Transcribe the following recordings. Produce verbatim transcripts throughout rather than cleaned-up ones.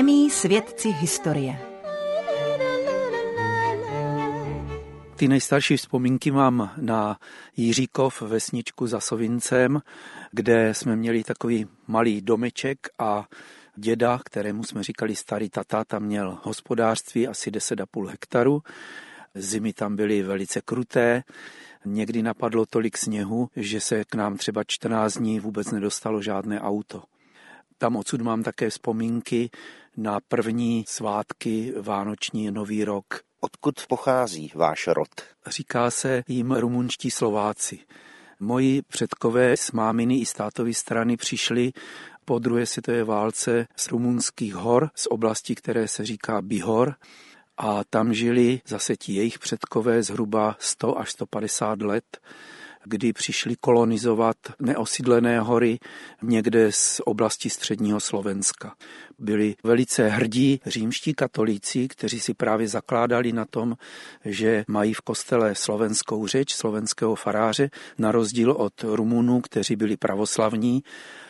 Němí svědci historie. Ty nejstarší vzpomínky mám na Jiříkov, vesničku za Sovincem, kde jsme měli takový malý domeček a děda, kterému jsme říkali starý tata, tam měl hospodářství asi deset a půl hektaru. Zimy tam byly velice kruté, někdy napadlo tolik sněhu, že se k nám třeba čtrnáct dní vůbec nedostalo žádné auto. Tam odsud mám také vzpomínky na první svátky vánoční, Nový rok. Odkud pochází váš rod? Říká se jim rumunští Slováci. Moji předkové z máminy i z tátovy strany přišli po druhé světové válce z rumunských hor, z oblasti, které se říká Bihor, a tam žili zase ti jejich předkové zhruba sto až sto padesát let, kdy přišli kolonizovat neosídlené hory někde z oblasti středního Slovenska. Byli velice hrdí římští katolíci, kteří si právě zakládali na tom, že mají v kostele slovenskou řeč, slovenského faráře, na rozdíl od Rumunů, kteří byli pravoslavní,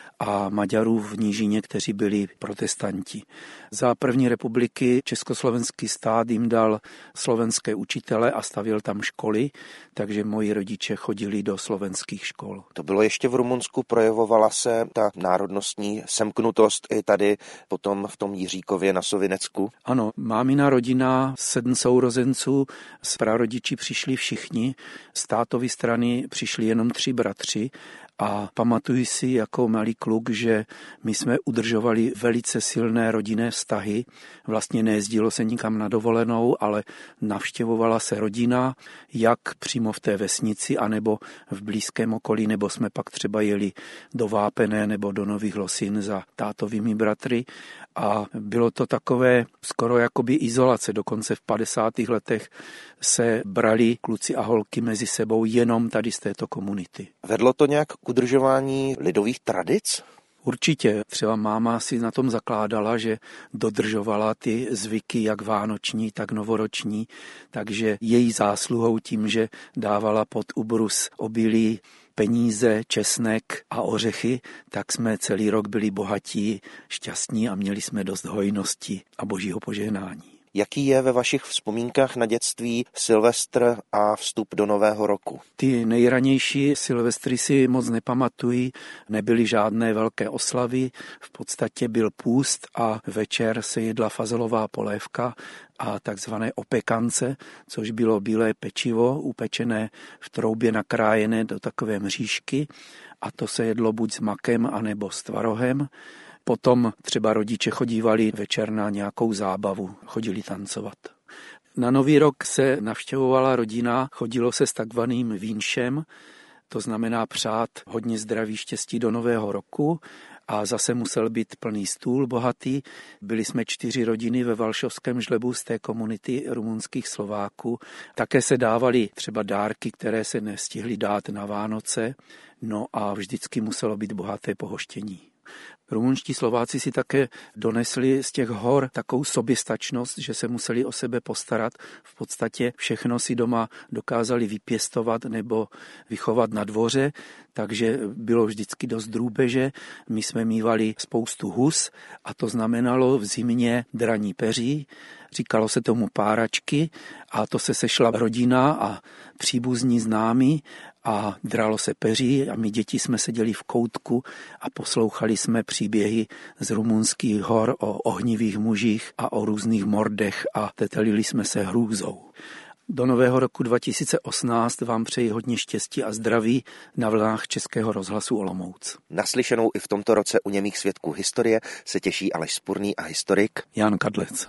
a Maďarů v nížině, kteří byli protestanti. Za první republiky československý stát jim dal slovenské učitele a stavěl tam školy, takže moji rodiče chodili do slovenských škol. To bylo ještě v Rumunsku, projevovala se ta národnostní semknutost i tady potom v tom Jiříkově na Sovinecku? Ano, mámina rodina, sedm sourozenců, z prarodiči přišli všichni, z tátovy strany přišli jenom tři bratři. A pamatuji si jako malý kluk, že my jsme udržovali velice silné rodinné vztahy. Vlastně nejezdilo se nikam na dovolenou, ale navštěvovala se rodina, jak přímo v té vesnici, anebo v blízkém okolí, nebo jsme pak třeba jeli do Vápené nebo do Nových Losin za tátovými bratry. A bylo to takové skoro jakoby izolace. Dokonce v padesátých letech se brali kluci a holky mezi sebou jenom tady z této komunity. Vedlo to nějak k udržování lidových tradic? Určitě. Třeba máma si na tom zakládala, že dodržovala ty zvyky jak vánoční, tak novoroční, takže její zásluhou tím, že dávala pod ubrus obilí, peníze, česnek a ořechy, tak jsme celý rok byli bohatí, šťastní a měli jsme dost hojnosti a božího požehnání. Jaký je ve vašich vzpomínkách na dětství Silvestr a vstup do Nového roku? Ty nejranější Silvestry si moc nepamatují, nebyly žádné velké oslavy, v podstatě byl půst a večer se jedla fazolová polévka a takzvané opekance, což bylo bílé pečivo upečené v troubě nakrájené do takové mřížky, a to se jedlo buď s makem anebo s tvarohem. Potom třeba rodiče chodívali večer na nějakou zábavu, chodili tancovat. Na Nový rok se navštěvovala rodina, chodilo se s takzvaným vínšem, to znamená přát hodně zdraví, štěstí do Nového roku, a zase musel být plný stůl bohatý. Byli jsme čtyři rodiny ve Valšovském Žlebu z té komunity rumunských Slováků. Také se dávaly třeba dárky, které se nestihly dát na Vánoce, no a vždycky muselo být bohaté pohoštění. Rumunští Slováci si také donesli z těch hor takovou soběstačnost, že se museli o sebe postarat. V podstatě všechno si doma dokázali vypěstovat nebo vychovat na dvoře, takže bylo vždycky dost drůbeže. My jsme mívali spoustu hus a to znamenalo v zimě draní peří. Říkalo se tomu páračky a to se sešla rodina a příbuzní známí a dralo se peří a my děti jsme seděli v koutku a poslouchali jsme příběhy z rumunských hor o ohnivých mužích a o různých mordech a tetelili jsme se hrůzou. Do Nového roku dva tisíce osmnáct vám přeji hodně štěstí a zdraví na vlnách Českého rozhlasu Olomouc. Naslyšenou i v tomto roce u Němých svědků historie se těší Aleš Spurný a historik Jan Kadlec.